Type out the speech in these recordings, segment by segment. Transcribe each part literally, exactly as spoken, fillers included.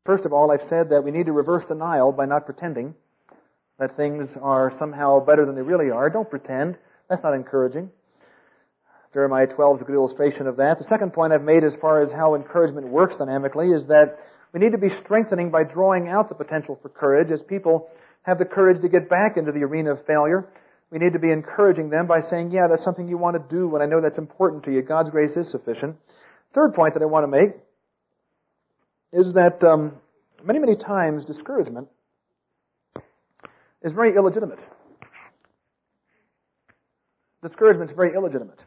First of all, I've said that we need to reverse denial by not pretending that things are somehow better than they really are. Don't pretend. That's not encouraging. Jeremiah twelve is a good illustration of that. The second point I've made as far as how encouragement works dynamically is that we need to be strengthening by drawing out the potential for courage. As people have the courage to get back into the arena of failure, we need to be encouraging them by saying, yeah, that's something you want to do, and I know that's important to you. God's grace is sufficient. Third point that I want to make is that um, many, many times discouragement is very illegitimate. Discouragement is very illegitimate.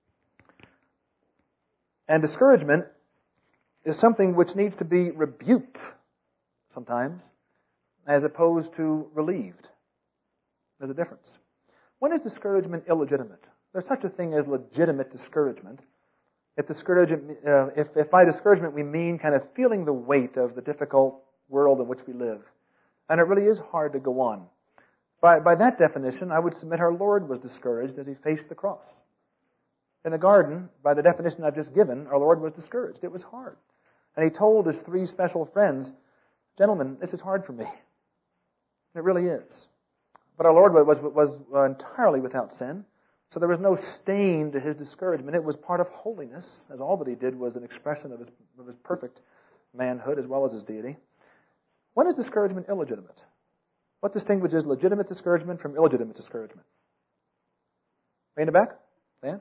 And discouragement is something which needs to be rebuked sometimes, as opposed to relieved. There's a difference. When is discouragement illegitimate? There's such a thing as legitimate discouragement. If discouragement, uh, if, if by discouragement we mean kind of feeling the weight of the difficult world in which we live, and it really is hard to go on. By, by that definition, I would submit our Lord was discouraged as He faced the cross. In the garden, by the definition I've just given, our Lord was discouraged. It was hard. And He told His three special friends, gentlemen, this is hard for me. And it really is. But our Lord was, was, was entirely without sin, so there was no stain to His discouragement. It was part of holiness, as all that He did was an expression of His, of his perfect manhood as well as His deity. When is discouragement illegitimate? What distinguishes legitimate discouragement from illegitimate discouragement? Way in the back? Dan?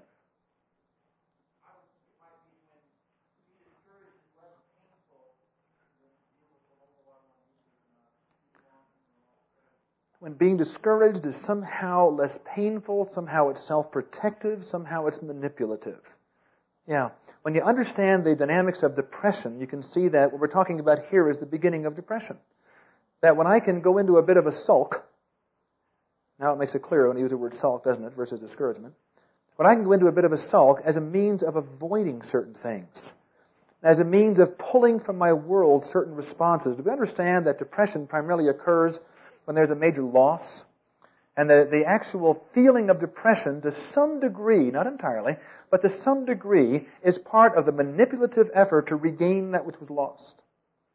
When being discouraged is somehow less painful, somehow it's self-protective, somehow it's manipulative. Yeah. When you understand the dynamics of depression, you can see that what we're talking about here is the beginning of depression. That when I can go into a bit of a sulk, now it makes it clear when I use the word sulk, doesn't it, versus discouragement. When I can go into a bit of a sulk as a means of avoiding certain things, as a means of pulling from my world certain responses. Do we understand that depression primarily occurs when there's a major loss? And the, the actual feeling of depression, to some degree, not entirely, but to some degree, is part of the manipulative effort to regain that which was lost.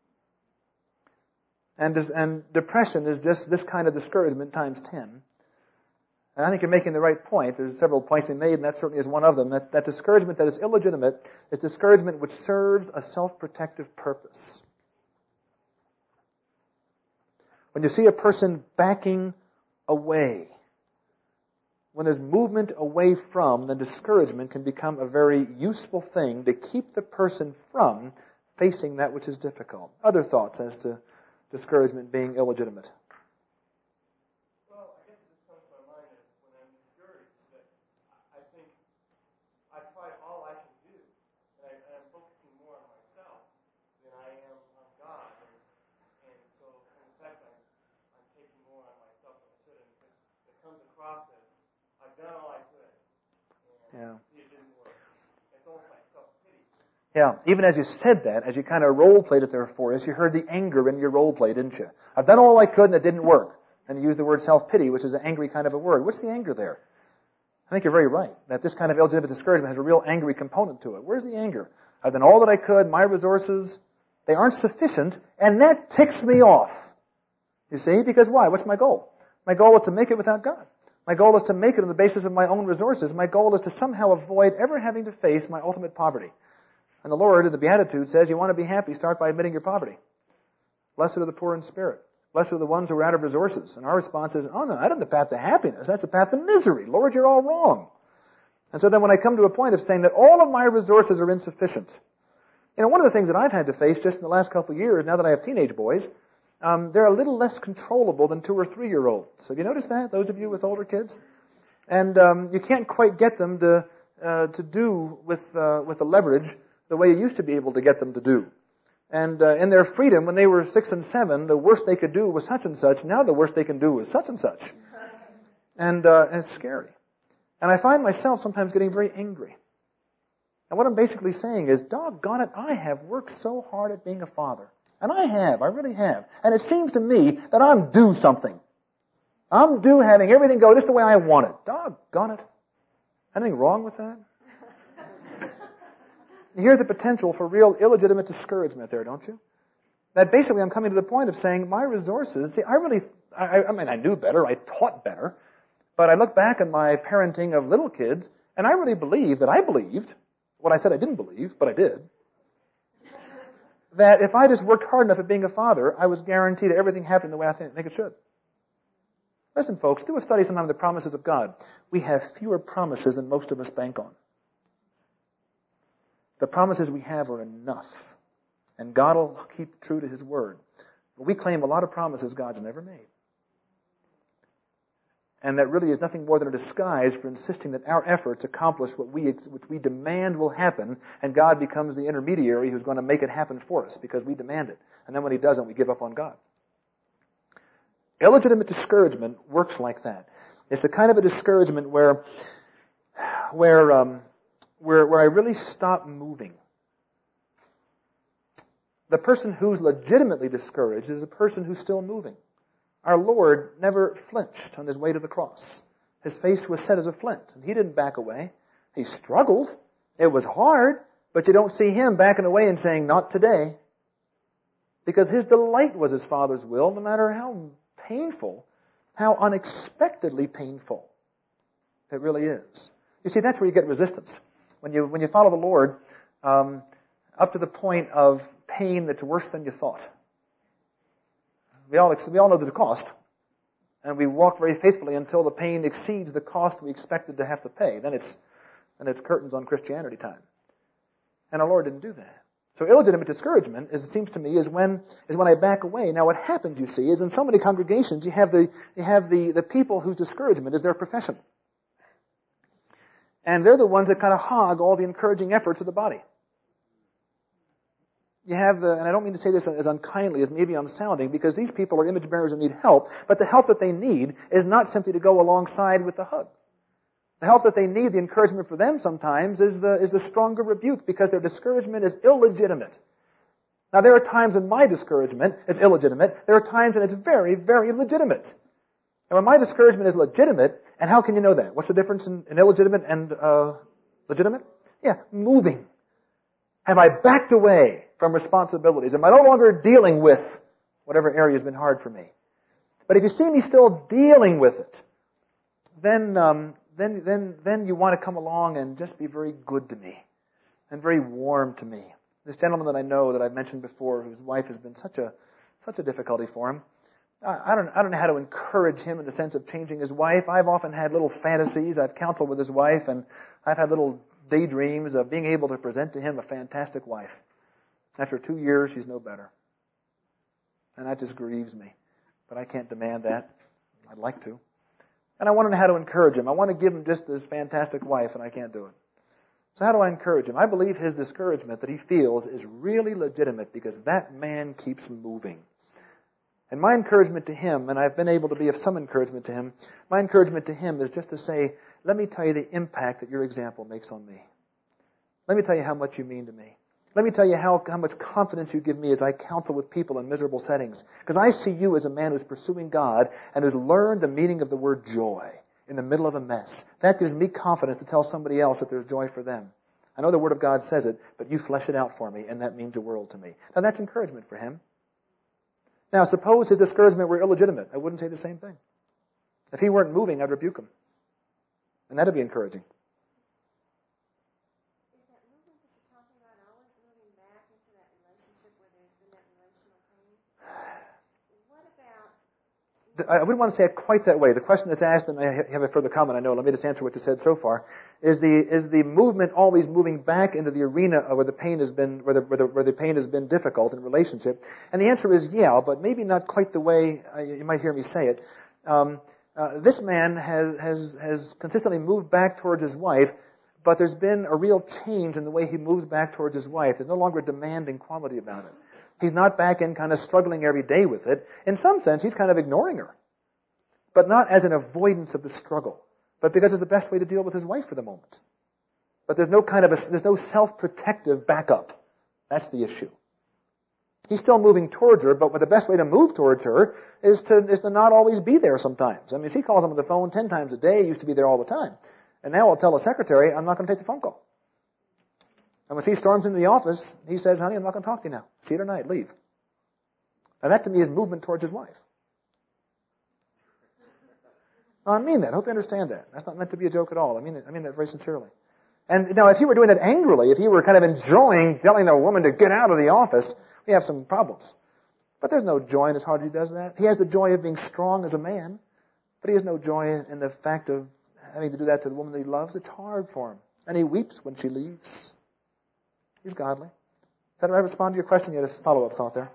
And, and depression is just this kind of discouragement times ten. And I think you're making the right point. There's several points being made, and that certainly is one of them. That, that discouragement that is illegitimate is discouragement which serves a self-protective purpose. When you see a person backing away, when there's movement away from, then discouragement can become a very useful thing to keep the person from facing that which is difficult. Other thoughts as to discouragement being illegitimate? Well, I guess this comes to my mind is when I'm discouraged that I think I try all I can do, and, I, and I'm focusing more on myself than I am on God, and, and so in fact I'm, I'm taking more on myself than I should, and it, it comes across as I've done all I could, and Yeah. see it didn't work. It's almost like self-pity. Yeah, even as you said that, as you kind of role-played it there for us, you heard the anger in your role-play, didn't you? I've done all I could and it didn't work. And you used the word self-pity, which is an angry kind of a word. What's the anger there? I think you're very right, that this kind of illegitimate discouragement has a real angry component to it. Where's the anger? I've done all that I could, my resources, they aren't sufficient, and that ticks me off. You see? Because why? What's my goal? My goal is to make it without God. My goal is to make it on the basis of my own resources. My goal is to somehow avoid ever having to face my ultimate poverty. And the Lord in the Beatitude says, you want to be happy, start by admitting your poverty. Blessed are the poor in spirit. Blessed are the ones who are out of resources. And our response is, oh no, I don't have the path to happiness. That's the path to misery. Lord, you're all wrong. And so then when I come to a point of saying that all of my resources are insufficient, you know, one of the things that I've had to face just in the last couple of years, now that I have teenage boys, um, they're a little less controllable than two or three-year-olds. Have you noticed that, those of you with older kids? And um, you can't quite get them to uh, to do with uh, with the leverage the way you used to be able to get them to do. And uh, in their freedom, when they were six and seven, the worst they could do was such and such. Now the worst they can do is such and such. And, uh, and it's scary. And I find myself sometimes getting very angry. And what I'm basically saying is, doggone it, I have worked so hard at being a father. And I have, I really have. And it seems to me that I'm due something. I'm due having everything go just the way I want it. Doggone it. Anything wrong with that? You hear the potential for real illegitimate discouragement there, don't you? That basically I'm coming to the point of saying my resources, see, I really, I, I mean, I knew better, I taught better, but I look back at my parenting of little kids, and I really believe that I believed what I said I didn't believe, but I did, that if I just worked hard enough at being a father, I was guaranteed everything happened the way I think it should. Listen, folks, do a study sometime of the promises of God. We have fewer promises than most of us bank on. The promises we have are enough. And God will keep true to His word. But we claim a lot of promises God's never made. And that really is nothing more than a disguise for insisting that our efforts accomplish what we, which we demand will happen, and God becomes the intermediary who's going to make it happen for us because we demand it. And then when He doesn't, we give up on God. Illegitimate discouragement works like that. It's a kind of a discouragement where, where, um, where, where I really stop moving. The person who's legitimately discouraged is a person who's still moving. Our Lord never flinched on His way to the cross. His face was set as a flint, and He didn't back away. He struggled. It was hard, but you don't see Him backing away and saying, not today. Because His delight was His Father's will, no matter how painful, how unexpectedly painful it really is. You see, that's where you get resistance. When you, when you follow the Lord, um, up to the point of pain that's worse than you thought. We all, we all know there's a cost. And we walk very faithfully until the pain exceeds the cost we expected to have to pay. Then it's, then it's curtains on Christianity time. And our Lord didn't do that. So illegitimate discouragement, as it seems to me, is when, is when I back away. Now what happens, you see, is in so many congregations you have the, you have the, the people whose discouragement is their profession. And they're the ones that kind of hog all the encouraging efforts of the body. You have the, and I don't mean to say this as unkindly as maybe I'm sounding, because these people are image bearers and need help, but the help that they need is not simply to go alongside with the hug. The help that they need, the encouragement for them sometimes, is the, is the stronger rebuke, because their discouragement is illegitimate. Now there are times when my discouragement is illegitimate, there are times when it's very, very legitimate. And when my discouragement is legitimate, and how can you know that? What's the difference in, in illegitimate and uh, legitimate? Yeah, moving. Have I backed away from responsibilities? Am I no longer dealing with whatever area has been hard for me? But if you see me still dealing with it, then um, then then then you want to come along and just be very good to me and very warm to me. This gentleman that I know that I've mentioned before, whose wife has been such a such a difficulty for him, I, I don't I don't know how to encourage him in the sense of changing his wife. I've often had little fantasies. I've counseled with his wife, and I've had little daydreams of being able to present to him a fantastic wife. After two years, she's no better. And that just grieves me. But I can't demand that. I'd like to. And I want to know how to encourage him. I want to give him just this fantastic wife, and I can't do it. So how do I encourage him? I believe his discouragement that he feels is really legitimate, because that man keeps moving. And my encouragement to him, and I've been able to be of some encouragement to him, my encouragement to him is just to say, let me tell you the impact that your example makes on me. Let me tell you how much you mean to me. Let me tell you how, how much confidence you give me as I counsel with people in miserable settings. Because I see you as a man who's pursuing God and who's learned the meaning of the word joy in the middle of a mess. That gives me confidence to tell somebody else that there's joy for them. I know the Word of God says it, but you flesh it out for me, and that means the world to me. Now that's encouragement for him. Now suppose his discouragement were illegitimate. I wouldn't say the same thing. If he weren't moving, I'd rebuke him. And that'd be encouraging. Is that movement that you're talking about always moving back into that relationship where there's been that relational pain? What about... I wouldn't want to say it quite that way. The question that's asked, and I have a further comment, I know, let me just answer what you said so far, is the is the movement always moving back into the arena where the pain has been, where the, where the, where the pain has been difficult in relationship? And the answer is yeah, but maybe not quite the way uh, you might hear me say it. Um, Uh, this man has, has, has consistently moved back towards his wife, but there's been a real change in the way he moves back towards his wife. There's no longer a demanding quality about it. He's not back in kind of struggling every day with it. In some sense, he's kind of ignoring her. But not as an avoidance of the struggle, but because it's the best way to deal with his wife for the moment. But there's no kind of a, there's no self-protective backup. That's the issue. He's still moving towards her, but the best way to move towards her is to is to not always be there sometimes. I mean, she calls him on the phone ten times a day. He used to be there all the time. And now I'll tell the secretary, I'm not going to take the phone call. And when she storms into the office, he says, honey, I'm not going to talk to you now. See you tonight. Leave. Now that to me is movement towards his wife. No, I mean that. I hope you understand that. That's not meant to be a joke at all. I mean that, I mean that very sincerely. And now if he were doing that angrily, if he were kind of enjoying telling the woman to get out of the office, we have some problems. But there's no joy in his heart as he does that. He has the joy of being strong as a man, but he has no joy in the fact of having to do that to the woman that he loves. It's hard for him. And he weeps when she leaves. He's godly. Does that respond to your question? You had a follow-up thought there.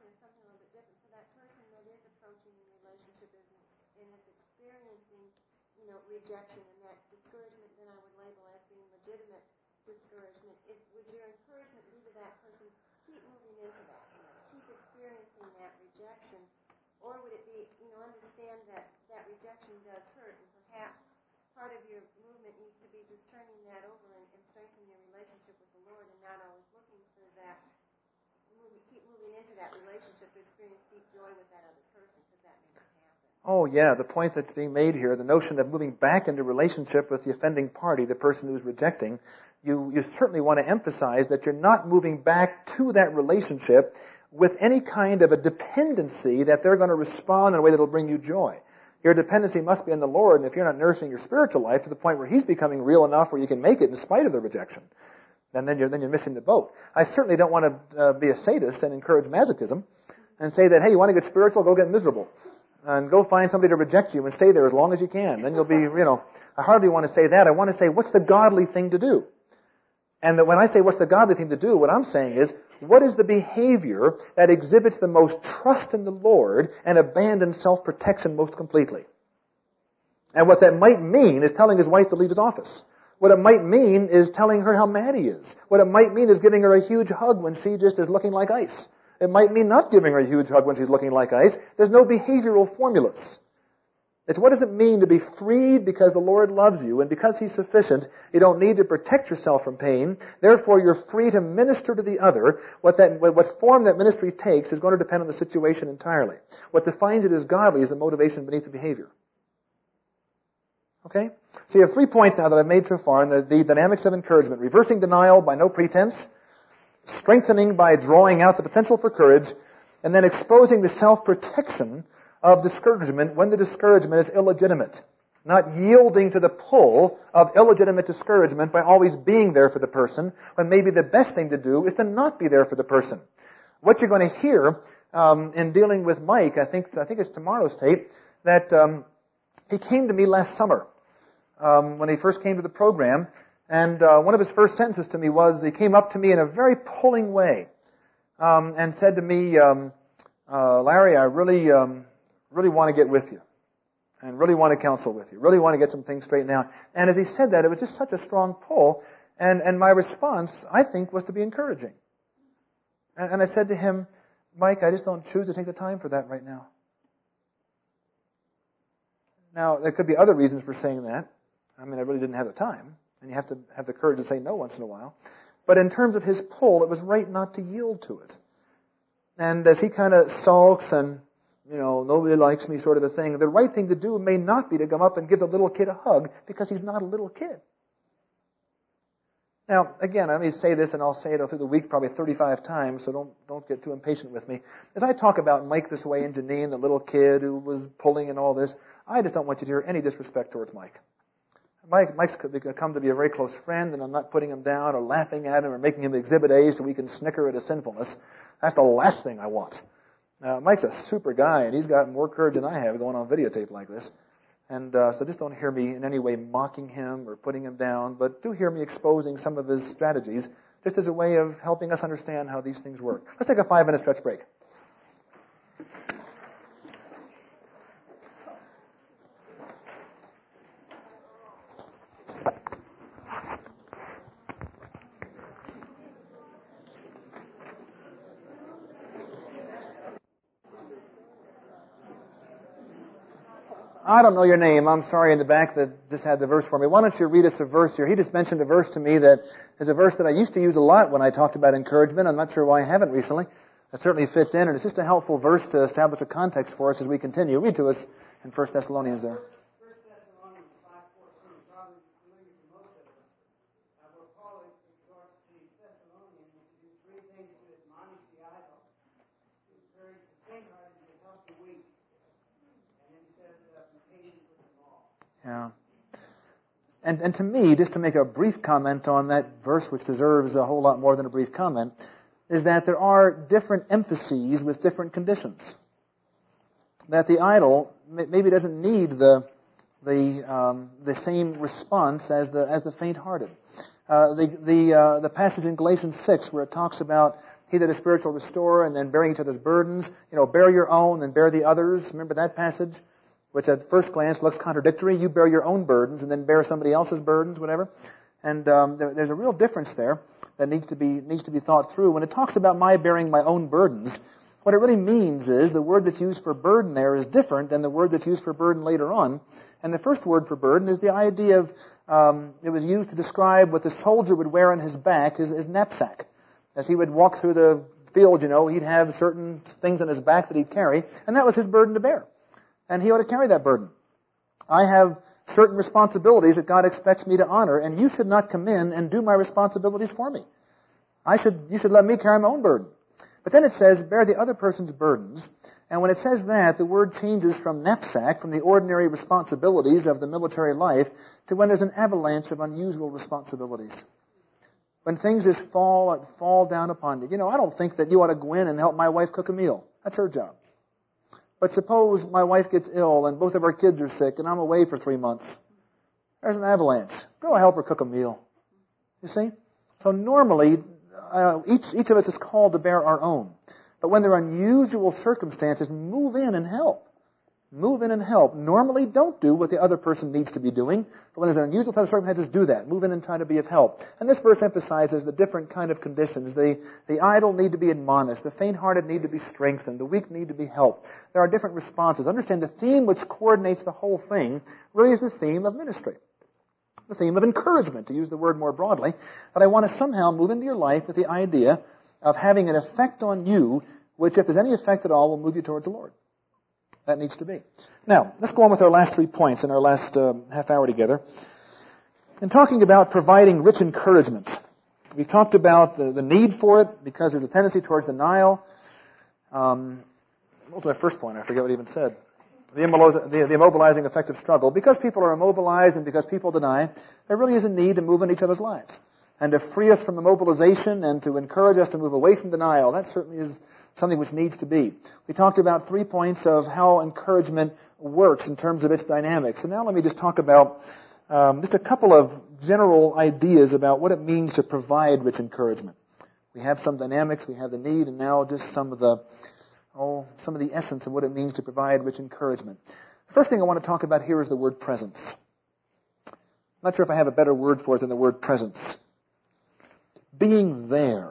Rejection and that discouragement, then I would label as being legitimate discouragement. Is, would your encouragement be to that person, keep moving into that, you know, keep experiencing that rejection? Or would it be, you know, understand that that rejection does hurt, and perhaps part of your movement needs to be just turning that over and, and strengthening your relationship with the Lord and not always looking for that, moving, keep moving into that relationship to experience deep joy with that other person, because that makes it happen. Oh, yeah, the point that's being made here, the notion of moving back into relationship with the offending party, the person who's rejecting, you, you certainly want to emphasize that you're not moving back to that relationship with any kind of a dependency that they're going to respond in a way that will bring you joy. Your dependency must be on the Lord, and if you're not nursing your spiritual life to the point where He's becoming real enough where you can make it in spite of the rejection, then, then, you're, then you're missing the boat. I certainly don't want to uh, be a sadist and encourage masochism and say that, hey, you want to get spiritual, go get miserable. And go find somebody to reject you and stay there as long as you can. Then you'll be, you know, I hardly want to say that. I want to say, what's the godly thing to do? And that when I say what's the godly thing to do, what I'm saying is, what is the behavior that exhibits the most trust in the Lord and abandons self-protection most completely? And what that might mean is telling his wife to leave his office. What it might mean is telling her how mad he is. What it might mean is giving her a huge hug when she just is looking like ice. It might mean not giving her a huge hug when she's looking like ice. There's no behavioral formulas. It's what does it mean to be freed because the Lord loves you, and because He's sufficient, you don't need to protect yourself from pain. Therefore, you're free to minister to the other. What that, what form that ministry takes is going to depend on the situation entirely. What defines it as godly is the motivation beneath the behavior. Okay? So you have three points now that I've made so far in the, the dynamics of encouragement. Reversing denial by no pretense, strengthening by drawing out the potential for courage, and then exposing the self-protection of discouragement when the discouragement is illegitimate. Not yielding to the pull of illegitimate discouragement by always being there for the person, when maybe the best thing to do is to not be there for the person. What you're going to hear um, in dealing with Mike, I think I think it's tomorrow's tape, that um, he came to me last summer um, when he first came to the program. And uh, one of his first sentences to me was, he came up to me in a very pulling way um, and said to me, um, uh, Larry, I really, um, really want to get with you and really want to counsel with you, really want to get some things straightened out. And as he said that, it was just such a strong pull. And, and my response, I think, was to be encouraging. And, and I said to him, Mike, I just don't choose to take the time for that right now. Now, there could be other reasons for saying that. I mean, I really didn't have the time. And you have to have the courage to say no once in a while. But in terms of his pull, it was right not to yield to it. And as he kind of sulks and, you know, nobody likes me sort of a thing, the right thing to do may not be to come up and give the little kid a hug because he's not a little kid. Now, again, let me say this, and I'll say it through the week probably thirty-five times, so don't don't get too impatient with me. As I talk about Mike this way and Janine, the little kid who was pulling and all this, I just don't want you to hear any disrespect towards Mike. Mike, Mike's come to be a very close friend, and I'm not putting him down or laughing at him or making him exhibit A so we can snicker at his sinfulness. That's the last thing I want. Uh, Mike's a super guy, and he's got more courage than I have going on videotape like this. And uh, so just don't hear me in any way mocking him or putting him down, but do hear me exposing some of his strategies just as a way of helping us understand how these things work. Let's take a five-minute stretch break. I don't know your name. I'm sorry in the back that just had the verse for me. Why don't you read us a verse here? He just mentioned a verse to me that is a verse that I used to use a lot when I talked about encouragement. I'm not sure why I haven't recently. It certainly fits in, and it's just a helpful verse to establish a context for us as we continue. Read to us in First Thessalonians there. First Thessalonians five fourteen, probably familiar to most of us. Uh, where Paul exhorts the Thessalonians to do three things: to admonish the idle, to encourage the faint Yeah. And, and to me, just to make a brief comment on that verse, which deserves a whole lot more than a brief comment, is that there are different emphases with different conditions. That the idle maybe doesn't need the the um, the same response as the as the faint-hearted. Uh, the the uh, the passage in Galatians six where it talks about he that is spiritual restorer and then bearing each other's burdens, you know, bear your own and bear the others. Remember that passage? Which at first glance looks contradictory. You bear your own burdens and then bear somebody else's burdens, whatever. And um, there, there's a real difference there that needs to be needs to be thought through. When it talks about my bearing my own burdens, what it really means is the word that's used for burden there is different than the word that's used for burden later on. And the first word for burden is the idea of, um, it was used to describe what the soldier would wear on his back, his, his knapsack. As he would walk through the field, you know, he'd have certain things on his back that he'd carry, and that was his burden to bear. And he ought to carry that burden. I have certain responsibilities that God expects me to honor, and you should not come in and do my responsibilities for me. I should, you should let me carry my own burden. But then it says, bear the other person's burdens. And when it says that, the word changes from knapsack, from the ordinary responsibilities of the military life, to when there's an avalanche of unusual responsibilities. When things just fall, fall down upon you. You know, I don't think that you ought to go in and help my wife cook a meal. That's her job. But suppose my wife gets ill and both of our kids are sick and I'm away for three months. There's an avalanche. Go help her cook a meal. You see? So normally, uh, each, each of us is called to bear our own. But when there are unusual circumstances, move in and help. Move in and help. Normally, don't do what the other person needs to be doing. But when there's an unusual set of circumstances, do that. Move in and try to be of help. And this verse emphasizes the different kind of conditions. The, the idle need to be admonished. The faint-hearted need to be strengthened. The weak need to be helped. There are different responses. Understand the theme which coordinates the whole thing really is the theme of ministry. The theme of encouragement, to use the word more broadly, that I want to somehow move into your life with the idea of having an effect on you, which, if there's any effect at all, will move you towards the Lord. That needs to be. Now, let's go on with our last three points in our last uh, half hour together. In talking about providing rich encouragement, we've talked about the, the need for it because there's a tendency towards denial. Um, what was my first point? I forget what I even said. The, immobiliz- the, the immobilizing effect of struggle. Because people are immobilized and because people deny, there really is a need to move in each other's lives. And to free us from immobilization and to encourage us to move away from denial, that certainly is something which needs to be. We talked about three points of how encouragement works in terms of its dynamics. And now let me just talk about um, just a couple of general ideas about what it means to provide rich encouragement. We have some dynamics, we have the need, and now just some of the oh, some of the essence of what it means to provide rich encouragement. The first thing I want to talk about here is the word presence. I'm not sure if I have a better word for it than the word presence. Being there.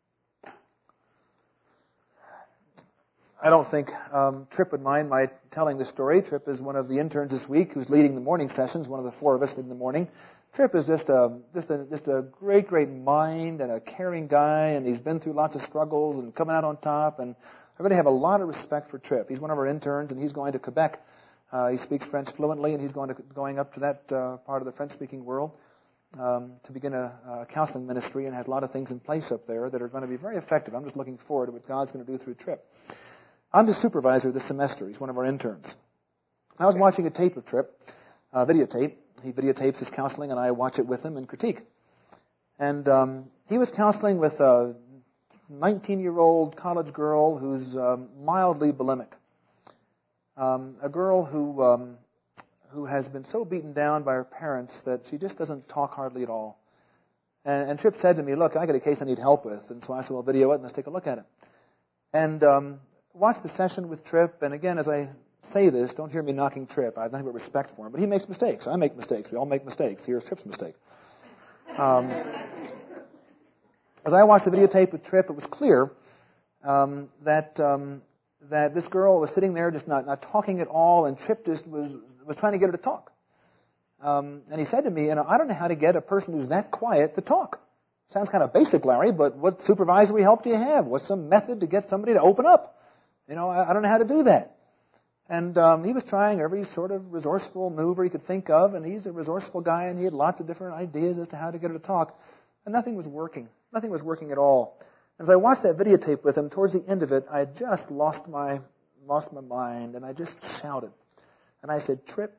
I don't think um, Tripp would mind my telling the story. Tripp is one of the interns this week who's leading the morning sessions, one of the four of us in the morning. Tripp is just a, just a, just a great, great mind and a caring guy, and he's been through lots of struggles and coming out on top, and I really have a lot of respect for Tripp. He's one of our interns, and he's going to Quebec. Uh, he speaks French fluently, and he's going to going up to that uh, part of the French-speaking world um, to begin a, a counseling ministry, and has a lot of things in place up there that are going to be very effective. I'm just looking forward to what God's going to do through Tripp. I'm the supervisor this semester. He's one of our interns. I was watching a tape of Tripp, a videotape. He videotapes his counseling, and I watch it with him and critique. And um, he was counseling with a nineteen-year-old college girl who's um, mildly bulimic. Um, a girl who um, who has been so beaten down by her parents that she just doesn't talk hardly at all. And, and Tripp said to me, look, I got a case I need help with. And so I said, well, video it and let's take a look at it. And um, watch the session with Tripp, and again, as I say this, don't hear me knocking Tripp. I have nothing but respect for him, but he makes mistakes. I make mistakes. We all make mistakes. Here's Tripp's mistake. Um, as I watched the videotape with Tripp, it was clear um, that um, that this girl was sitting there just not, not talking at all, and Tripp just was, was trying to get her to talk. Um, and he said to me, you know, I don't know how to get a person who's that quiet to talk. Sounds kind of basic, Larry, but what supervisory help do you have? What's some method to get somebody to open up? You know, I, I don't know how to do that. And um, he was trying every sort of resourceful maneuver he could think of, and he's a resourceful guy, and he had lots of different ideas as to how to get her to talk. And nothing was working. Nothing was working at all. As I watched that videotape with him, towards the end of it, I had just lost my lost my mind, and I just shouted. And I said, Tripp,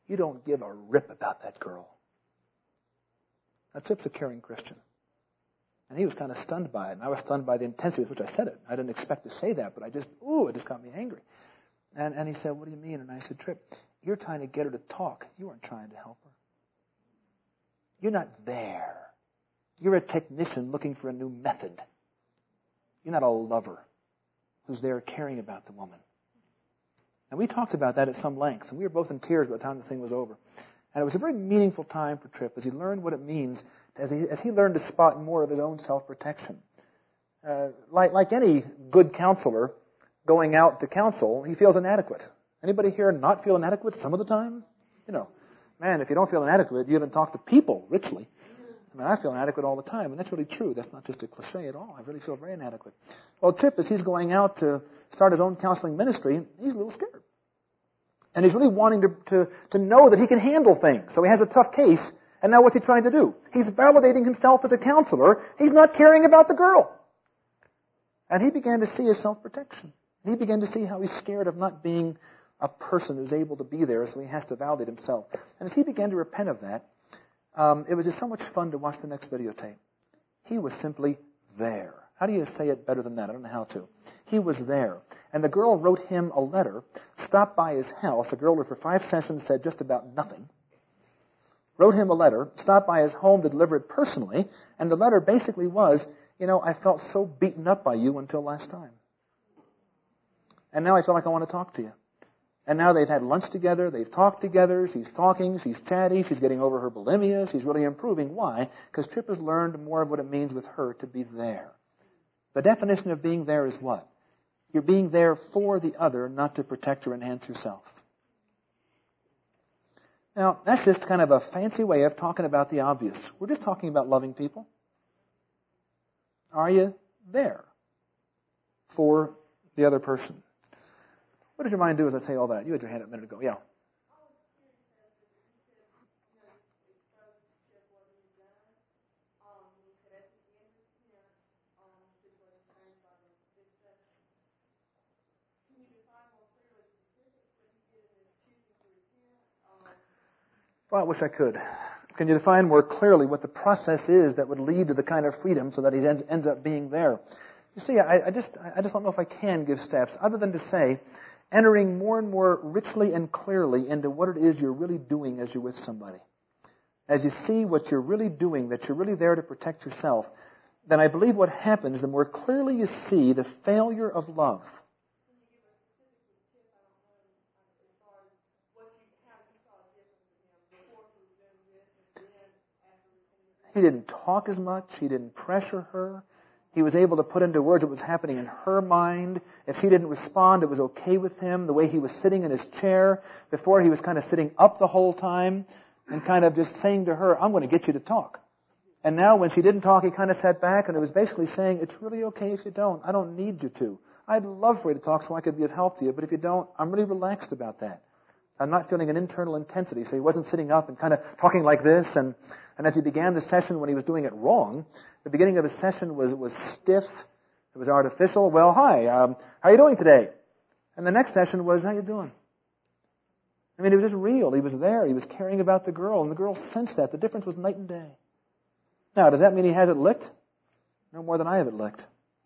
You don't give a rip about that girl. Now, Tripp's a caring Christian. And he was kind of stunned by it. And I was stunned by the intensity with which I said it. I didn't expect to say that, but I just, ooh, it just got me angry. And, and he said, what do you mean? And I said, Tripp, you're trying to get her to talk. You aren't trying to help her. You're not there. You're a technician looking for a new method. You're not a lover who's there caring about the woman. And we talked about that at some length, and we were both in tears by the time the thing was over. And it was a very meaningful time for Tripp as he learned what it means, as he, as he learned to spot more of his own self-protection. Uh, like, like any good counselor going out to counsel, he feels inadequate. Anybody here not feel inadequate some of the time? You know, man, if you don't feel inadequate, you haven't talked to people richly. I mean, I feel inadequate all the time, and that's really true. That's not just a cliche at all. I really feel very inadequate. Well, Tripp, as he's going out to start his own counseling ministry, he's a little scared. And he's really wanting to, to, to know that he can handle things. So he has a tough case, and now what's he trying to do? He's validating himself as a counselor. He's not caring about the girl. And he began to see his self-protection. And he began to see how he's scared of not being a person who's able to be there, so he has to validate himself. And as he began to repent of that, um, it was just so much fun to watch the next videotape. He was simply there. How do you say it better than that? I don't know how to. He was there. And the girl wrote him a letter, stopped by his house. The girl who for five sessions said just about nothing. Wrote him a letter, stopped by his home to deliver it personally, and the letter basically was, you know, I felt so beaten up by you until last time. And now I feel like I want to talk to you. And now they've had lunch together, they've talked together, she's talking, she's chatty, she's getting over her bulimia, she's really improving. Why? Because Tripp has learned more of what it means with her to be there. The definition of being there is what? You're being there for the other, not to protect or enhance yourself. Now, that's just kind of a fancy way of talking about the obvious. We're just talking about loving people. Are you there for the other person? What does your mind do as I say all that? You had your hand up a minute ago. Yeah. Well, I wish I could. Can you define more clearly what the process is that would lead to the kind of freedom so that he ends, ends up being there? You see, I, I just I just don't know if I can give steps other than to say, entering more and more richly and clearly into what it is you're really doing as you're with somebody. As you see what you're really doing, that you're really there to protect yourself, then I believe what happens, the more clearly you see the failure of love. He didn't talk as much. He didn't pressure her. He was able to put into words what was happening in her mind. If she didn't respond, it was okay with him. The way he was sitting in his chair. Before, he was kind of sitting up the whole time and kind of just saying to her, I'm going to get you to talk. And now when she didn't talk, he kind of sat back and it was basically saying, it's really okay if you don't. I don't need you to. I'd love for you to talk so I could be of help to you, but if you don't, I'm really relaxed about that. I'm not feeling an internal intensity. So he wasn't sitting up and kind of talking like this. And, and as he began the session when he was doing it wrong, the beginning of his session was, was stiff. It was artificial. Well, hi, um, how are you doing today? And the next session was, how you doing? I mean, it was just real. He was there. He was caring about the girl. And the girl sensed that. The difference was night and day. Now, does that mean he has it licked? No more than I have it licked.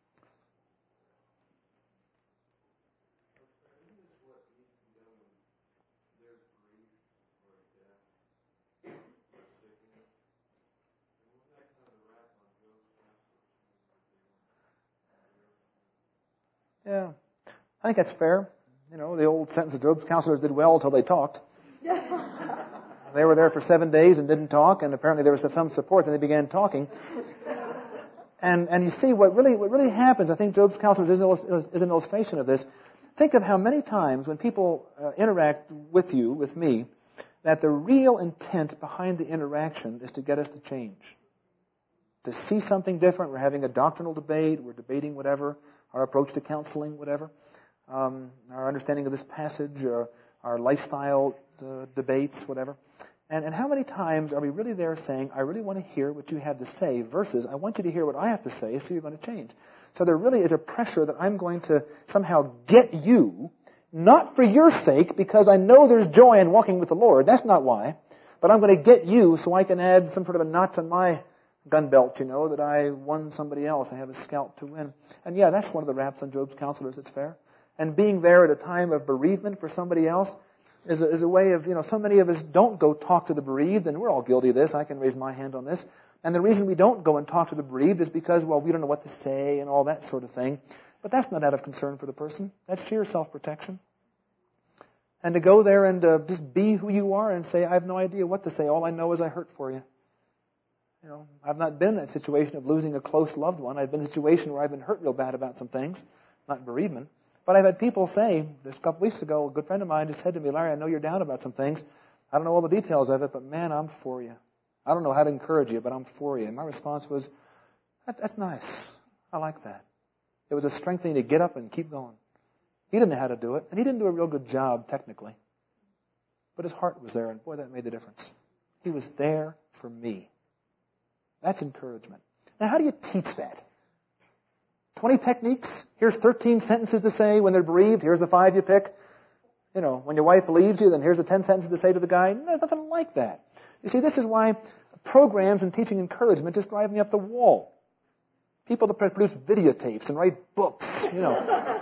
Yeah, I think that's fair. You know, the old sentence of Job's counselors did well until they talked. They were there for seven days and didn't talk, and apparently there was some support, and they began talking. And and you see, what really what really happens, I think Job's counselors is an, is an illustration of this. Think of how many times when people uh, interact with you, with me, that the real intent behind the interaction is to get us to change. To see something different. We're having a doctrinal debate, we're debating whatever, our approach to counseling, whatever, um, our understanding of this passage, or our lifestyle uh, debates, whatever. And, and how many times are we really there saying, I really want to hear what you have to say, versus I want you to hear what I have to say, so you're going to change. So there really is a pressure that I'm going to somehow get you Not for your sake, because I know there's joy in walking with the Lord. That's not why. But I'm going to get you so I can add some sort of a notch on my gun belt, you know, that I won somebody else. I have a scalp to win. And yeah, that's one of the raps on Job's counselors. It's fair. And being there at a time of bereavement for somebody else is a, is a way of, you know, so many of us don't go talk to the bereaved, and we're all guilty of this. I can raise my hand on this. And the reason we don't go and talk to the bereaved is because, well, we don't know what to say and all that sort of thing. But that's not out of concern for the person. That's sheer self-protection. And to go there and uh, just be who you are and say, I have no idea what to say. All I know is I hurt for you. You know, I've not been in that situation of losing a close loved one. I've been in a situation where I've been hurt real bad about some things, not bereavement. But I've had people say, this a couple weeks ago, a good friend of mine just said to me, Larry, I know you're down about some things. I don't know all the details of it, but man, I'm for you. I don't know how to encourage you, but I'm for you. And my response was, that, that's nice. I like that. It was a strengthening to get up and keep going. He didn't know how to do it, and he didn't do a real good job technically. But his heart was there, and boy, that made the difference. He was there for me. That's encouragement. Now, how do you teach that? twenty techniques? Here's thirteen sentences to say when they're bereaved. Here's the five you pick. You know, when your wife leaves you, then here's the ten sentences to say to the guy. No, there's nothing like that. You see, this is why programs and teaching encouragement just drive me up the wall. People that produce videotapes and write books, you know.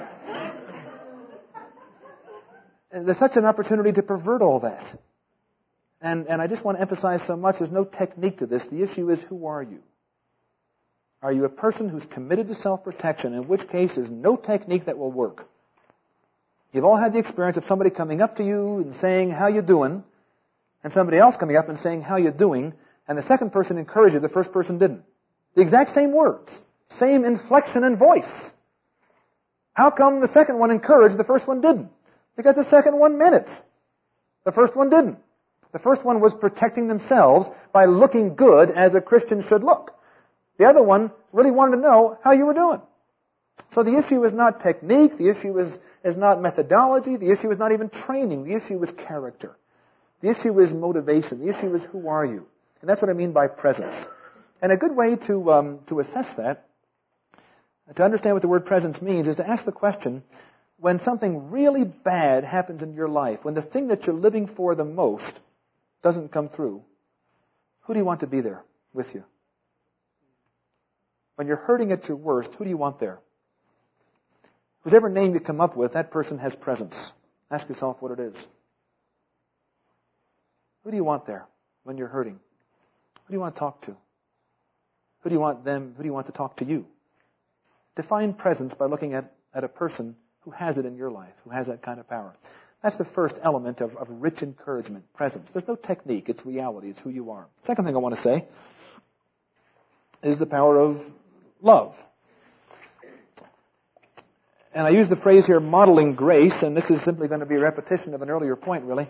And there's such an opportunity to pervert all that. And, and I just want to emphasize so much, there's no technique to this. The issue is, who are you? Are you a person who's committed to self-protection, in which case there's no technique that will work? You've all had the experience of somebody coming up to you and saying, how you doing? And somebody else coming up and saying, how you doing? And the second person encouraged you, the first person didn't. The exact same words. Same inflection and voice. How come the second one encouraged, the first one didn't? Because the second one meant it. The first one didn't. The first one was protecting themselves by looking good as a Christian should look. The other one really wanted to know how you were doing. So the issue is not technique. The issue is, is not methodology. The issue is not even training. The issue is character. The issue is motivation. The issue is, who are you? And that's what I mean by presence. And a good way to um, to assess that, to understand what the word presence means, is to ask the question, when something really bad happens in your life, when the thing that you're living for the most doesn't come through, who do you want to be there with you? When you're hurting at your worst, who do you want there? Whatever name you come up with, that person has presence. Ask yourself what it is. Who do you want there when you're hurting? Who do you want to talk to? Who do you want them, who do you want to talk to you? Define presence by looking at, at a person who has it in your life, who has that kind of power. That's the first element of, of rich encouragement, presence. There's no technique, it's reality, it's who you are. Second thing I want to say is the power of love. And I use the phrase here, modeling grace, and this is simply going to be a repetition of an earlier point, really.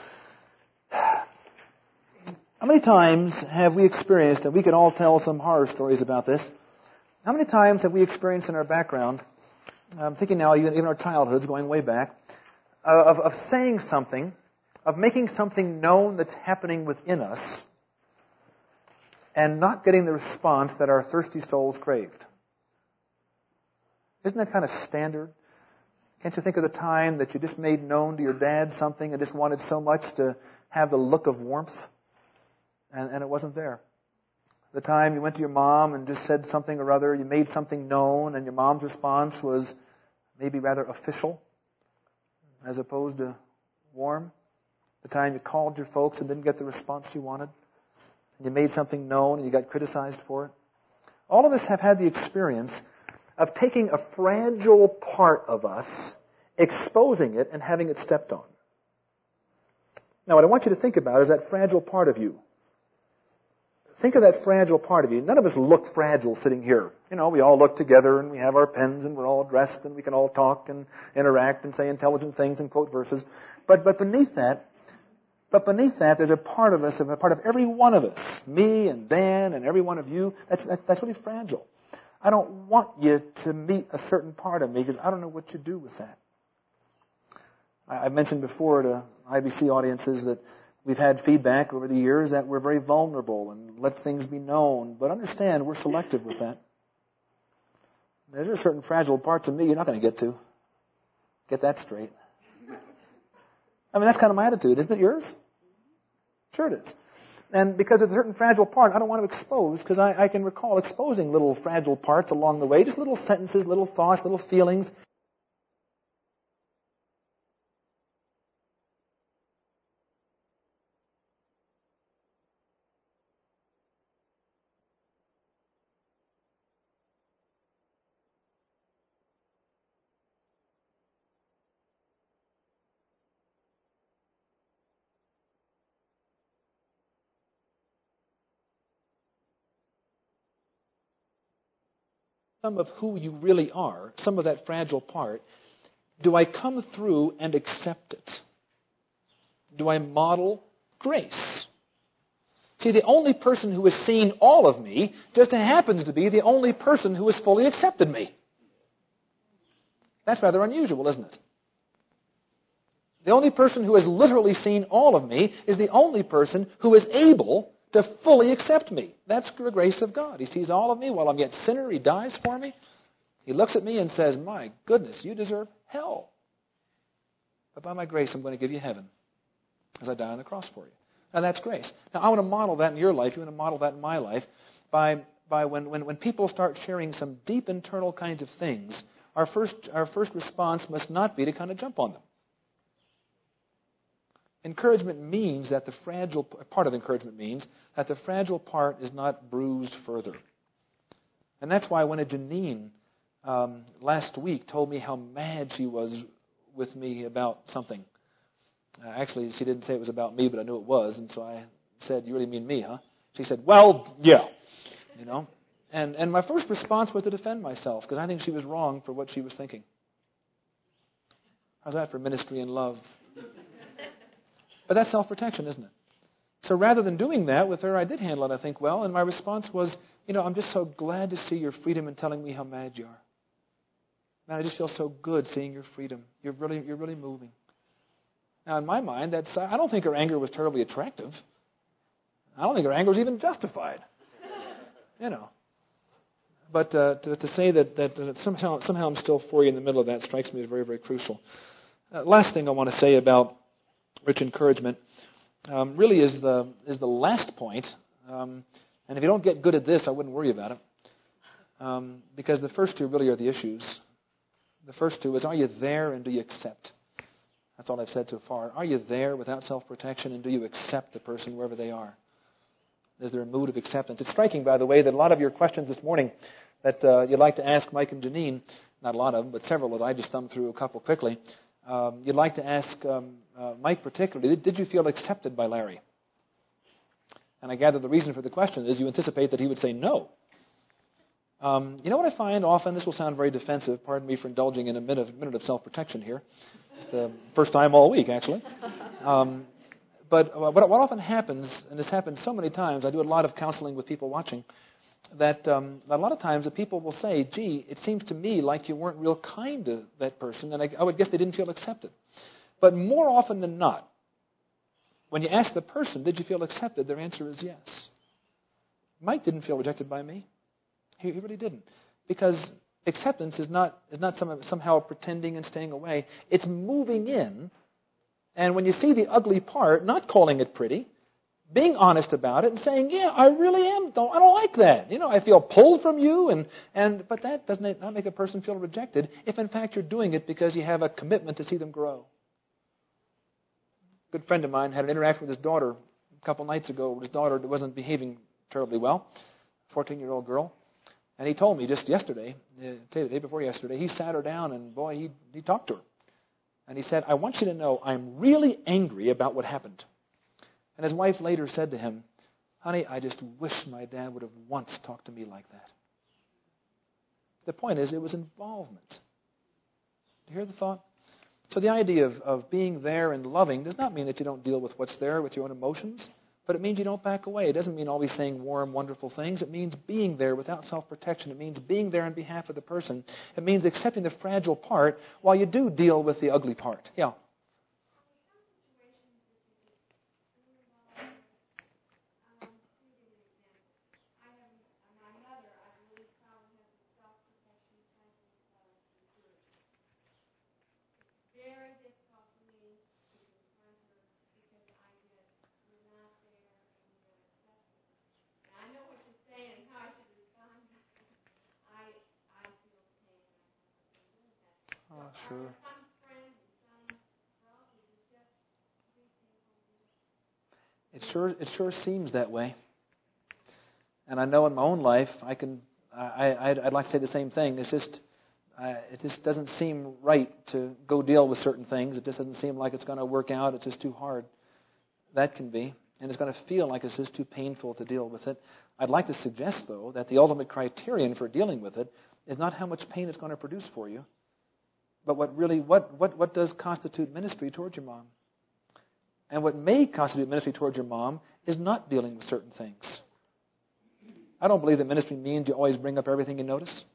How many times have we experienced, and we can all tell some horror stories about this, how many times have we experienced in our background, I'm thinking now even, even our childhoods going way back, uh, of, of saying something, of making something known that's happening within us, and not getting the response that our thirsty souls craved? Isn't that kind of standard? Can't you think of the time that you just made known to your dad something and just wanted so much to have the look of warmth, and, and it wasn't there? The time you went to your mom and just said something or other, you made something known, and your mom's response was maybe rather official as opposed to warm. The time you called your folks and didn't get the response you wanted, and you made something known and you got criticized for it. All of us have had the experience of taking a fragile part of us, exposing it, and having it stepped on. Now, what I want you to think about is that fragile part of you. Think of that fragile part of you. None of us look fragile sitting here. You know, we all look together and we have our pens and we're all dressed and we can all talk and interact and say intelligent things and quote verses. But but beneath that, but beneath that, there's a part of us, a part of every one of us, me and Dan and every one of you. That's that's, that's really fragile. I don't want you to meet a certain part of me because I don't know what you do with that. I, I mentioned before to I B C audiences that we've had feedback over the years that we're very vulnerable and let things be known. But understand, we're selective with that. There's a certain fragile parts of me you're not going to get to. Get that straight. I mean, that's kind of my attitude. Isn't it yours? Sure it is. And because it's a certain fragile part, I don't want to expose, because I, I can recall exposing little fragile parts along the way, just little sentences, little thoughts, little feelings. Some of who you really are, some of that fragile part, do I come through and accept it? Do I model grace? See, the only person who has seen all of me just happens to be the only person who has fully accepted me. That's rather unusual, isn't it? The only person who has literally seen all of me is the only person who is able to fully accept me. That's the grace of God. He sees all of me while I'm yet sinner. He dies for me. He looks at me and says, my goodness, you deserve hell. But by my grace, I'm going to give you heaven as I die on the cross for you. Now, that's grace. Now, I want to model that in your life. You want to model that in my life by, by when, when, when people start sharing some deep internal kinds of things, our first, our first response must not be to kind of jump on them. Encouragement means that the fragile, part of encouragement means that the fragile part is not bruised further. And that's why when a Janine um, last week told me how mad she was with me about something. Uh, actually, she didn't say it was about me, but I knew it was. And so I said, you really mean me, huh? She said, well, yeah. You know, and, and my first response was to defend myself, because I think she was wrong for what she was thinking. How's that for ministry and love? But that's self-protection, isn't it? So rather than doing that with her, I did handle it, I think, well. And my response was, you know, I'm just so glad to see your freedom and telling me how mad you are. Man, I just feel so good seeing your freedom. You're really, you're really moving. Now, in my mind, that's, I don't think her anger was terribly attractive. I don't think her anger was even justified. You know. But uh, to, to say that, that uh, somehow, somehow I'm still for you in the middle of that strikes me as very, very crucial. Uh, last thing I want to say about rich encouragement um, really is the is the last point. Um, and if you don't get good at this, I wouldn't worry about it. Um, because the first two really are the issues. The first two is, are you there and do you accept? That's all I've said so far. Are you there without self-protection, and do you accept the person wherever they are? Is there a mood of acceptance? It's striking, by the way, that a lot of your questions this morning that uh, you'd like to ask Mike and Janine, not a lot of them, but several that I just thumbed through a couple quickly, um, you'd like to ask um, uh, Mike particularly, did you feel accepted by Larry? And I gather the reason for the question is you anticipate that he would say no. Um, you know what I find often? This will sound very defensive. Pardon me for indulging in a minute, minute of self-protection here. It's the first time all week, actually. Um, but what, what often happens, and this happens so many times, I do a lot of counseling with people watching, that um, a lot of times the people will say, gee, it seems to me like you weren't real kind to that person, and I, I would guess they didn't feel accepted. But more often than not, when you ask the person, did you feel accepted, their answer is yes. Mike didn't feel rejected by me. He, he really didn't. Because acceptance is not, is not some, somehow pretending and staying away. It's moving in, and when you see the ugly part, not calling it pretty, being honest about it and saying, yeah, I really am, though, I don't like that. You know, I feel pulled from you, and, and but that doesn't not make a person feel rejected if, in fact, you're doing it because you have a commitment to see them grow. A good friend of mine had an interaction with his daughter a couple nights ago. His daughter wasn't behaving terribly well, fourteen-year-old girl. And he told me just yesterday, the day before yesterday, he sat her down and, boy, he, he talked to her. And he said, I want you to know I'm really angry about what happened. And his wife later said to him, honey, I just wish my dad would have once talked to me like that. The point is, it was involvement. Do you hear the thought? So the idea of, of being there and loving does not mean that you don't deal with what's there, with your own emotions, but it means you don't back away. It doesn't mean always saying warm, wonderful things. It means being there without self-protection. It means being there on behalf of the person. It means accepting the fragile part while you do deal with the ugly part. Yeah. sure. It sure it sure seems that way. And I know in my own life, I can I I'd, I'd like to say the same thing. It's just uh, it just doesn't seem right to go deal with certain things. It just doesn't seem like it's going to work out. It's just too hard. That can be, and it's going to feel like it's just too painful to deal with it. I'd like to suggest, though, that the ultimate criterion for dealing with it is not how much pain it's going to produce for you, but what really what what what does constitute ministry towards your mom. And what may constitute ministry towards your mom is not dealing with certain things. I don't believe that ministry means you always bring up everything you notice.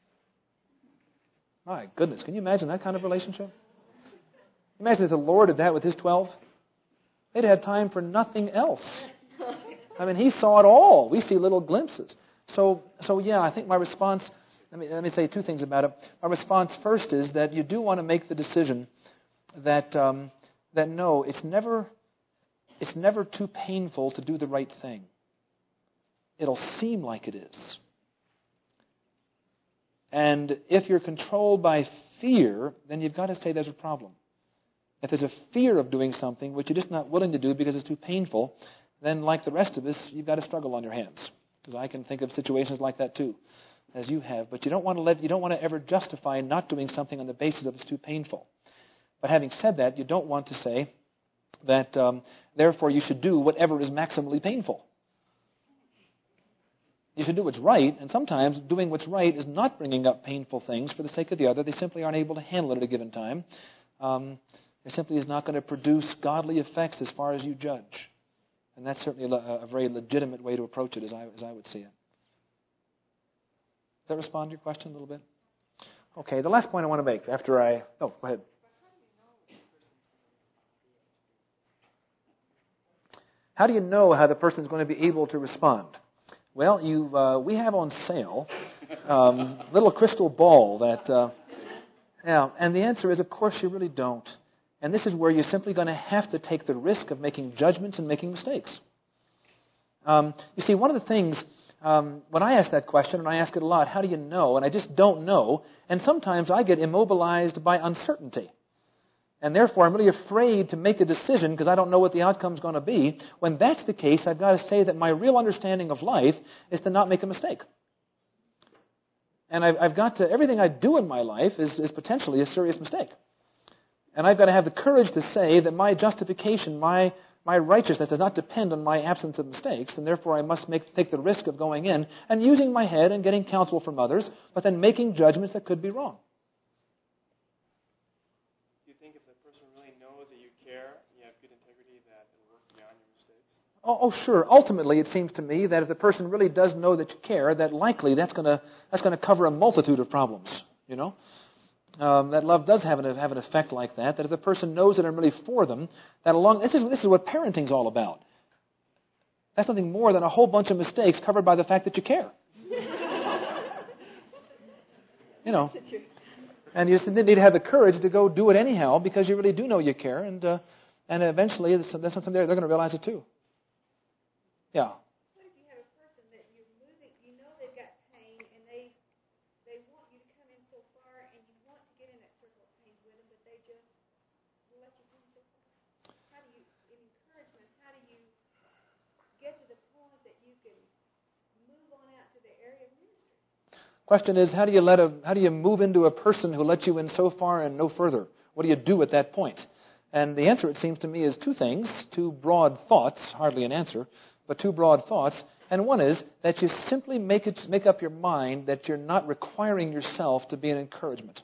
My goodness, can you imagine that kind of relationship? Imagine if the Lord did that with His twelve. They'd had time for nothing else. I mean, He saw it all. We see little glimpses. So, so yeah, I think my response, let me, let me say two things about it. My response first is that you do want to make the decision that... Um, that no, it's never, it's never too painful to do the right thing. It'll seem like it is. And if you're controlled by fear, then you've got to say there's a problem. If there's a fear of doing something which you're just not willing to do because it's too painful, then like the rest of us, you've got a struggle on your hands. Because I can think of situations like that too, as you have. But you don't want to let, you don't want to ever justify not doing something on the basis of it's too painful. But having said that, you don't want to say that, um, therefore, you should do whatever is maximally painful. You should do what's right, and sometimes doing what's right is not bringing up painful things for the sake of the other. They simply aren't able to handle it at a given time. Um, it simply is not going to produce godly effects as far as you judge. And that's certainly a, a very legitimate way to approach it, as I, as I would see it. Does that respond to your question a little bit? Okay, the last point I want to make after I... Oh, go ahead. How do you know how the person is going to be able to respond? Well, you uh, we have on sale um, a little crystal ball that, uh, yeah, and the answer is, of course, you really don't. And this is where you're simply going to have to take the risk of making judgments and making mistakes. Um, you see, one of the things, um, when I ask that question, and I ask it a lot, how do you know? And I just don't know. And sometimes I get immobilized by uncertainty. And therefore, I'm really afraid to make a decision because I don't know what the outcome's going to be. When that's the case, I've got to say that my real understanding of life is to not make a mistake. And I've, I've got to, everything I do in my life is, is potentially a serious mistake. And I've got to have the courage to say that my justification, my, my righteousness does not depend on my absence of mistakes, and therefore I must make, take the risk of going in and using my head and getting counsel from others, but then making judgments that could be wrong. Oh, oh, sure. Ultimately, it seems to me that if the person really does know that you care, that likely that's going to that's going to cover a multitude of problems. You know, um, that love does have an have an effect like that. That if the person knows that I'm really for them, that along this is this is what parenting's all about. That's nothing more than a whole bunch of mistakes covered by the fact that you care. You know, and you just need to have the courage to go do it anyhow because you really do know you care, and uh, and eventually that's something they're, they're going to realize it too. Yeah. What if you have a person that you're moving, you know they've got pain, and they they want you to come in so far, and you want to get in that circle of pain with them, but they just let you come so far? How do you, in encouragement, how do you get to the point that you can move on out to the area of ministry? Question is, how do you let a how do you move into a person who lets you in so far and no further? What do you do at that point? And the answer, it seems to me, is two things, two broad thoughts, hardly an answer. But two broad thoughts, and one is that you simply make it make up your mind that you're not requiring yourself to be an encouragement.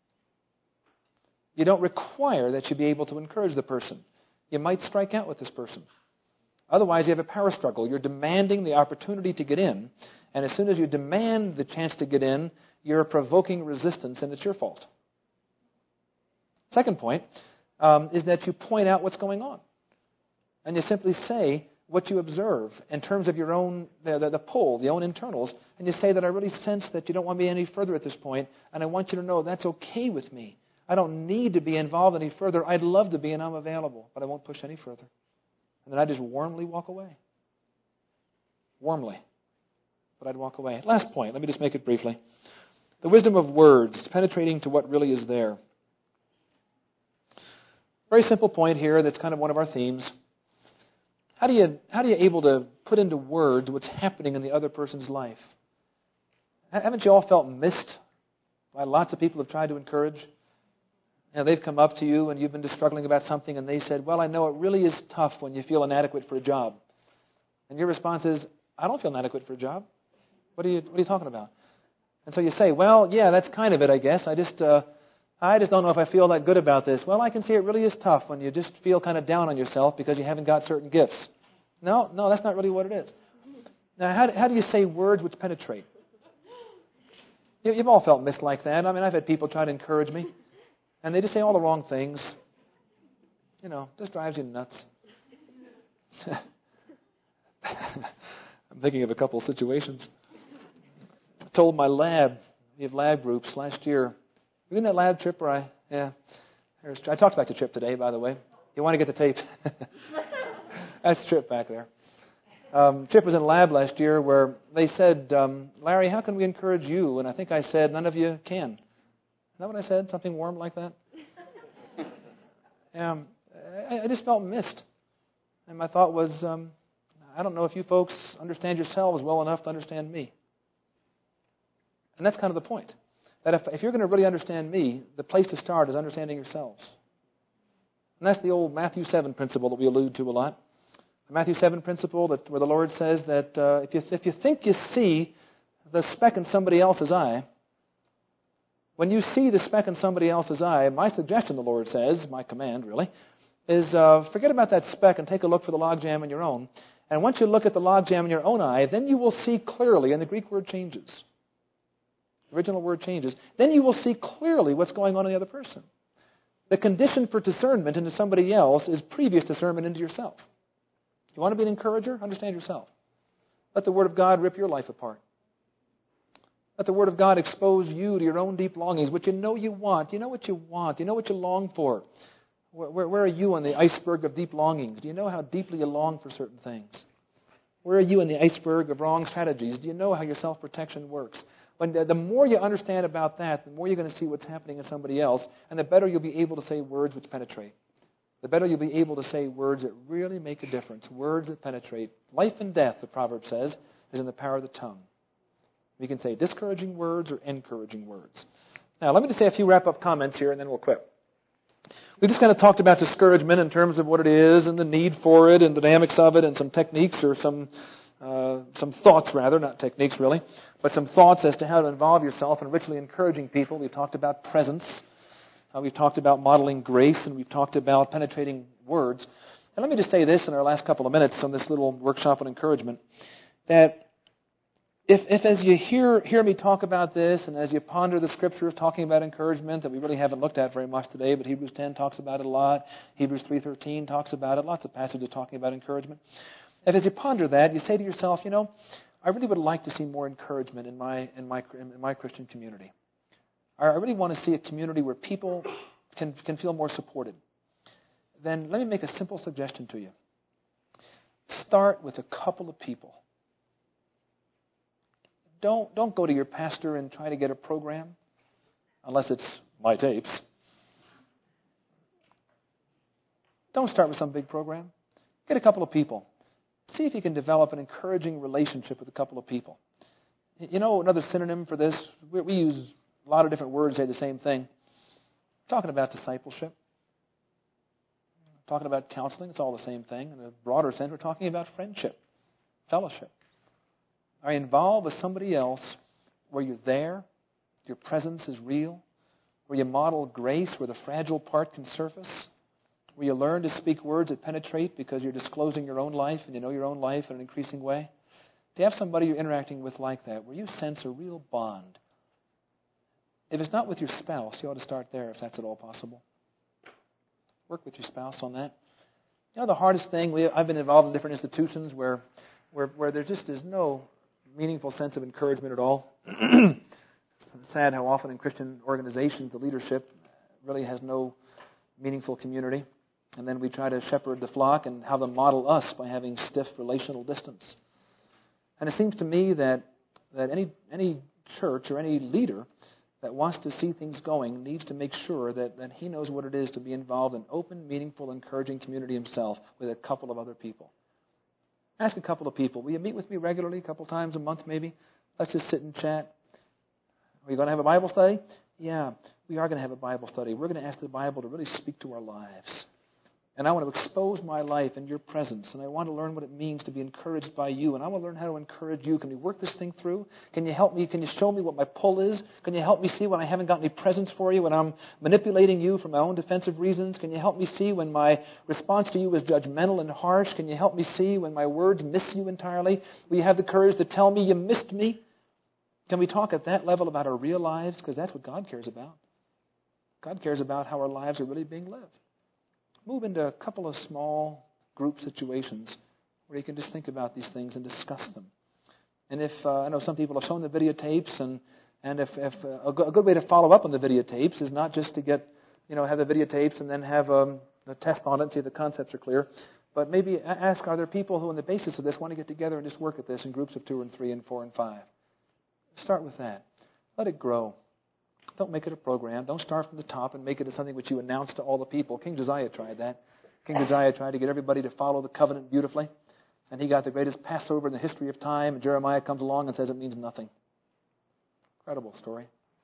You don't require that you be able to encourage the person. You might strike out with this person. Otherwise, you have a power struggle. You're demanding the opportunity to get in, and as soon as you demand the chance to get in, you're provoking resistance, and it's your fault. Second point um, is that you point out what's going on, and you simply say what you observe in terms of your own, the, the, the pull, the own internals, and you say that I really sense that you don't want me any further at this point, and I want you to know that's okay with me. I don't need to be involved any further. I'd love to be, and I'm available, but I won't push any further. And then I just warmly walk away. Warmly. But I'd walk away. Last point, let me just make it briefly. The wisdom of words, penetrating to what really is there. Very simple point here that's kind of one of our themes. How do you how do you able to put into words what's happening in the other person's life? Haven't you all felt missed by lots of people who've tried to encourage? You know, they've come up to you and you've been just struggling about something and they said, well, I know it really is tough when you feel inadequate for a job. And your response is, I don't feel inadequate for a job. What are you what are you talking about? And so you say, well, yeah, that's kind of it, I guess. I just uh, I just don't know if I feel that good about this. Well, I can see it really is tough when you just feel kind of down on yourself because you haven't got certain gifts. No, no, that's not really what it is. Now, how, how do you say words which penetrate? You, you've all felt missed like that. I mean, I've had people try to encourage me, and they just say all the wrong things. You know, just drives you nuts. I'm thinking of a couple of situations. I told my lab, we have lab groups last year. Were you in that lab, Trip? Or I, yeah. There's, I talked about to Trip today, by the way. You want to get the tape? That's Trip back there. Um, Chip was in a lab last year where they said, um, Larry, how can we encourage you? And I think I said, none of you can. Is that what I said? Something warm like that? um, I, I just felt missed. And my thought was, um, I don't know if you folks understand yourselves well enough to understand me. And that's kind of the point. That if, if you're going to really understand me, the place to start is understanding yourselves. And that's the old Matthew seven principle that we allude to a lot. The Matthew seven principle that where the Lord says that uh, if you if you think you see the speck in somebody else's eye, when you see the speck in somebody else's eye, my suggestion, the Lord says, my command really, is uh, forget about that speck and take a look for the logjam in your own. And once you look at the logjam in your own eye, then you will see clearly, and the Greek word changes. The original word changes. Then you will see clearly what's going on in the other person. The condition for discernment into somebody else is previous discernment into yourself. You want to be an encourager? Understand yourself. Let the Word of God rip your life apart. Let the Word of God expose you to your own deep longings, which you know you want. You know what you want. You know what you long for. Where, where, where are you on the iceberg of deep longings? Do you know how deeply you long for certain things? Where are you in the iceberg of wrong strategies? Do you know how your self-protection works? When the, the more you understand about that, the more you're going to see what's happening in somebody else, and the better you'll be able to say words which penetrate. The better you'll be able to say words that really make a difference, words that penetrate. Life and death, the proverb says, is in the power of the tongue. We can say discouraging words or encouraging words. Now, let me just say a few wrap-up comments here, and then we'll quit. We just kind of talked about discouragement in terms of what it is and the need for it and the dynamics of it and some techniques or some uh, some thoughts, rather, not techniques really, but some thoughts as to how to involve yourself in richly encouraging people. We've talked about presence. Uh, we've talked about modeling grace, and we've talked about penetrating words. And let me just say this in our last couple of minutes on this little workshop on encouragement, that if, if as you hear hear me talk about this, and as you ponder the Scriptures talking about encouragement that we really haven't looked at very much today, but Hebrews ten talks about it a lot, Hebrews three thirteen talks about it, lots of passages talking about encouragement. If as you ponder that, you say to yourself, you know, I really would like to see more encouragement in my in my in my Christian community. I really want to see a community where people can, can feel more supported. Then let me make a simple suggestion to you. Start with a couple of people. Don't, don't go to your pastor and try to get a program, unless it's my tapes. Don't start with some big program. Get a couple of people. See if you can develop an encouraging relationship with a couple of people. You know, another synonym for this, we, we use a lot of different words say the same thing. We're talking about discipleship. We're talking about counseling. It's all the same thing. In a broader sense, we're talking about friendship, fellowship. Are you involved with somebody else where you're there, your presence is real, where you model grace, where the fragile part can surface, where you learn to speak words that penetrate because you're disclosing your own life and you know your own life in an increasing way? To have somebody you're interacting with like that, where you sense a real bond. If it's not with your spouse, you ought to start there if that's at all possible. Work with your spouse on that. You know, the hardest thing, we, I've been involved in different institutions where, where, where there just is no meaningful sense of encouragement at all. It's sad how often in Christian organizations the leadership really has no meaningful community. And then we try to shepherd the flock and have them model us by having stiff relational distance. And it seems to me that, that any any church or any leader that wants to see things going needs to make sure that, that he knows what it is to be involved in open, meaningful, encouraging community himself with a couple of other people. Ask a couple of people, will you meet with me regularly, a couple times a month maybe? Let's just sit and chat. Are you going to have a Bible study? Yeah, we are going to have a Bible study. We're going to ask the Bible to really speak to our lives. And I want to expose my life in your presence. And I want to learn what it means to be encouraged by you. And I want to learn how to encourage you. Can we work this thing through? Can you help me? Can you show me what my pull is? Can you help me see when I haven't got any presents for you, when I'm manipulating you for my own defensive reasons? Can you help me see when my response to you is judgmental and harsh? Can you help me see when my words miss you entirely? Will you have the courage to tell me you missed me? Can we talk at that level about our real lives? Because that's what God cares about. God cares about how our lives are really being lived. Move into a couple of small group situations where you can just think about these things and discuss them. And if, uh, I know some people have shown the videotapes, and, and if, if uh, a, good, a good way to follow up on the videotapes is not just to get, you know, have the videotapes and then have um, a test on it and see if the concepts are clear, but maybe ask, are there people who on the basis of this want to get together and just work at this in groups of two and three and four and five? Start with that. Let it grow. Don't make it a program. Don't start from the top and make it something which you announce to all the people. King Josiah tried that. King Josiah tried to get everybody to follow the covenant beautifully. And he got the greatest Passover in the history of time. And Jeremiah comes along and says it means nothing. Incredible story.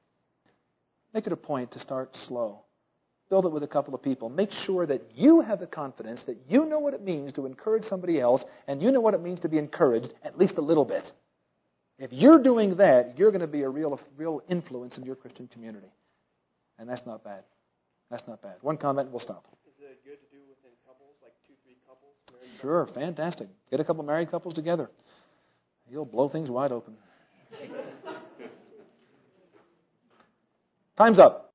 Make it a point to start slow. Build it with a couple of people. Make sure that you have the confidence that you know what it means to encourage somebody else, and you know what it means to be encouraged at least a little bit. If you're doing that, you're going to be a real, real influence in your Christian community. And that's not bad. That's not bad. One comment, we'll stop. Is it good to do within couples, like two, three couples? Sure, fantastic. Get a couple married couples together. You'll blow things wide open. Time's up.